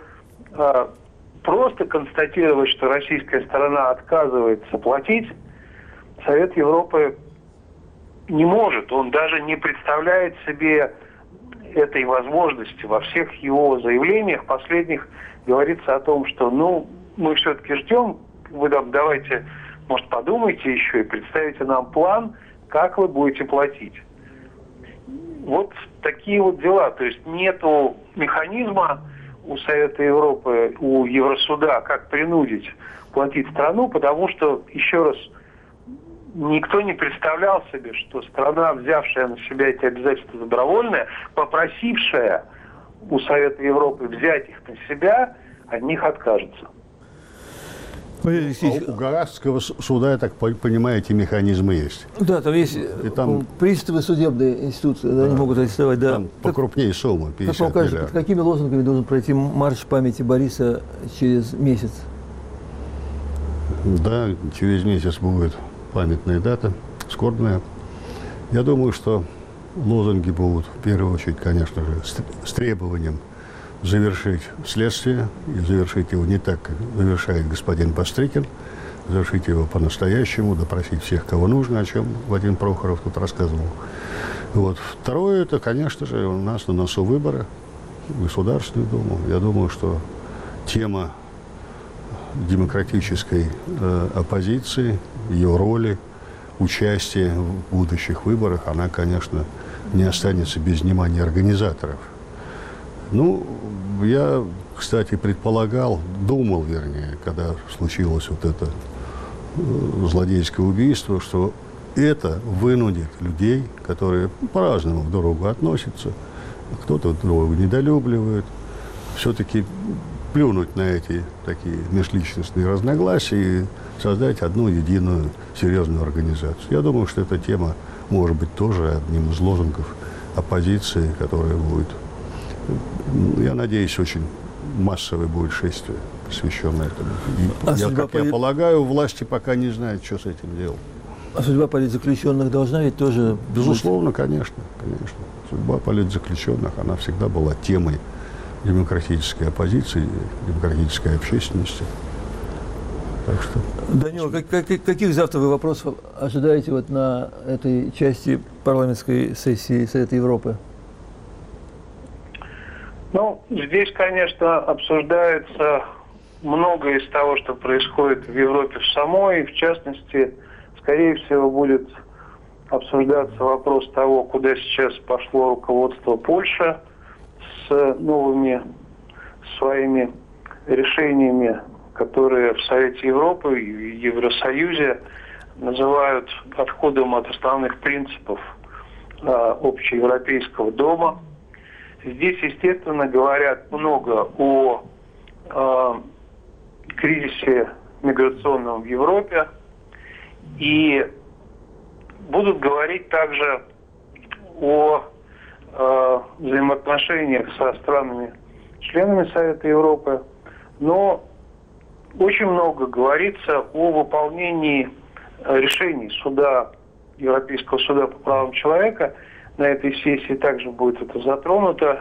просто констатировать, что российская сторона отказывается платить, Совет Европы не может, он даже не представляет себе этой возможности. Во всех его заявлениях последних говорится о том, что ну, мы все-таки ждем, вы там давайте, может, подумайте еще и представите нам план, как вы будете платить. Вот такие вот дела. То есть нету механизма у Совета Европы, у Евросуда, как принудить платить страну, потому что, еще раз, никто не представлял себе, что страна, взявшая на себя эти обязательства добровольно, попросившая у Совета Европы взять их на себя, от них откажется. А у Гаагского суда, я так понимаю, эти механизмы есть. Да, там есть там, приставы судебные институции, да, они могут арестовать. Да. Там покрупнее сумма, пятьдесят как вам кажется, под какими лозунгами должен пройти марш памяти Бориса через месяц? Да, через месяц будет памятная дата, скорбная. Я думаю, что лозунги будут в первую очередь, конечно же, с, с требованием завершить следствие, и завершить его не так, как завершает господин Бастрыкин, завершить его по-настоящему, допросить всех, кого нужно, о чем Вадим Прохоров тут рассказывал. Вот. Второе, это, конечно же, у нас на носу выборы в Государственную Думу. Я думаю, что тема демократической э, оппозиции, ее роли, участия в будущих выборах, она, конечно, не останется без внимания организаторов. Ну, я, кстати, предполагал, думал, вернее, когда случилось вот это э, злодейское убийство, что это вынудит людей, которые по-разному друг к другу относятся, кто-то друг друга недолюбливает, все-таки плюнуть на эти такие межличностные разногласия и создать одну единую серьезную организацию. Я думаю, что эта тема может быть тоже одним из лозунгов оппозиции, которая будет, я надеюсь, очень массовое будет шествие, посвященное этому. И, а я, как поли... я полагаю, власти пока не знают, что с этим делать. А судьба политзаключенных должна ведь тоже... Безусловно, быть... конечно, конечно. Судьба политзаключенных, она всегда была темой демократической оппозиции, демократической общественности. Так что... Данил, как, как, каких завтра вы вопросов ожидаете вот на этой части парламентской сессии Совета Европы? Ну, здесь, конечно, обсуждается многое из того, что происходит в Европе в самой. В частности, скорее всего, будет обсуждаться вопрос того, куда сейчас пошло руководство Польши с новыми своими решениями, которые в Совете Европы и в Евросоюзе называют отходом от основных принципов э, общеевропейского дома. Здесь, естественно, говорят много о э, кризисе миграционном в Европе и будут говорить также о э, взаимоотношениях со странами-членами Совета Европы, но очень много говорится о выполнении решений суда, Европейского суда по правам человека. На этой сессии также будет это затронуто.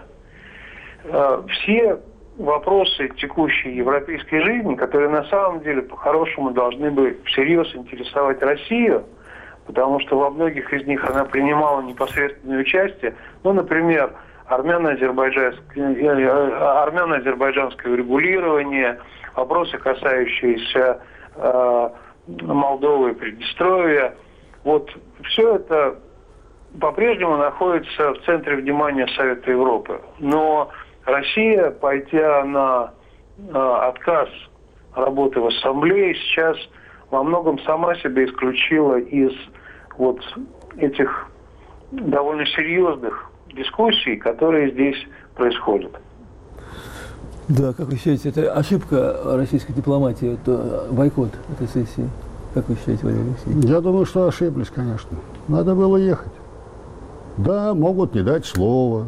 Все вопросы текущей европейской жизни, которые на самом деле по-хорошему должны бы всерьез интересовать Россию, потому что во многих из них она принимала непосредственное участие. Ну, например, армяно-азербайджанское, армяно-азербайджанское урегулирование, вопросы, касающиеся э, Молдовы и Приднестровья. Вот все это по-прежнему находится в центре внимания Совета Европы. Но Россия, пойдя на э, отказ работы в Ассамблее, сейчас во многом сама себя исключила из вот этих довольно серьезных дискуссий, которые здесь происходят. Да, как вы считаете, это ошибка российской дипломатии, это бойкот этой сессии? Как вы считаете, Валерий Алексеевич? Я думаю, что ошиблись, конечно. Надо было ехать. Да, могут не дать слова.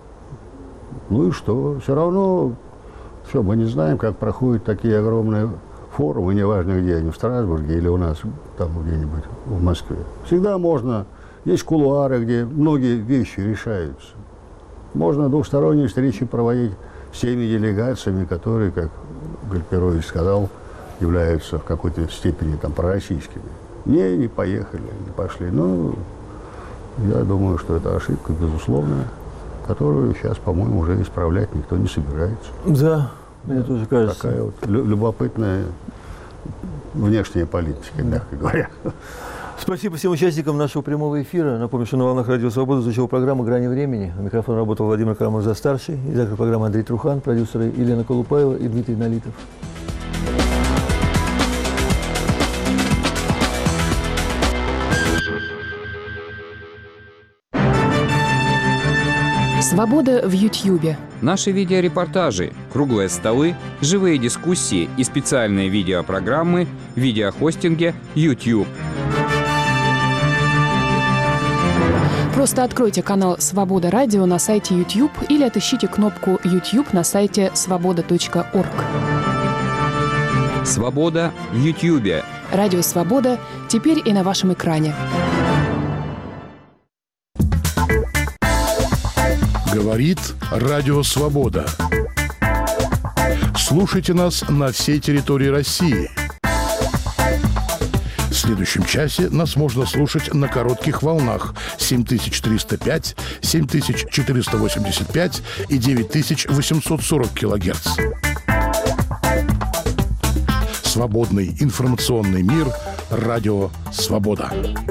Ну и что? Все равно, все, мы не знаем, как проходят такие огромные форумы, неважно где они, в Страсбурге или у нас там где-нибудь в Москве. Всегда можно, есть кулуары, где многие вещи решаются. Можно двухсторонние встречи проводить с теми делегациями, которые, как Гальперович сказал, являются в какой-то степени там пророссийскими. Не, не поехали, не пошли. Ну, я думаю, что это ошибка, безусловная, которую сейчас, по-моему, уже исправлять никто не собирается. Да, мне тоже кажется. Такая вот любопытная внешняя политика, мягко говоря. Спасибо всем участникам нашего прямого эфира. Напомню, что на волнах Радио Свобода звучала программа «Грани времени». У микрофона работал Владимир Карамурза-старший, редактор программы Андрей Трухан, продюсеры Елена Колупаева и Дмитрий Налитов. Свобода в Ютьюбе. Наши видеорепортажи, круглые столы, живые дискуссии и специальные видеопрограммы в видеохостинге YouTube. Просто откройте канал «Свобода Радио» на сайте YouTube или отыщите кнопку YouTube на сайте свобода точка орг. Свобода в Ютьюбе. Радио «Свобода» теперь и на вашем экране. Говорит Радио Свобода. Слушайте нас на всей территории России. В следующем часе нас можно слушать на коротких волнах семь тысяч триста пять, семь тысяч четыреста восемьдесят пять и девять тысяч восемьсот сорок килогерц. Свободный информационный мир. Радио «Свобода».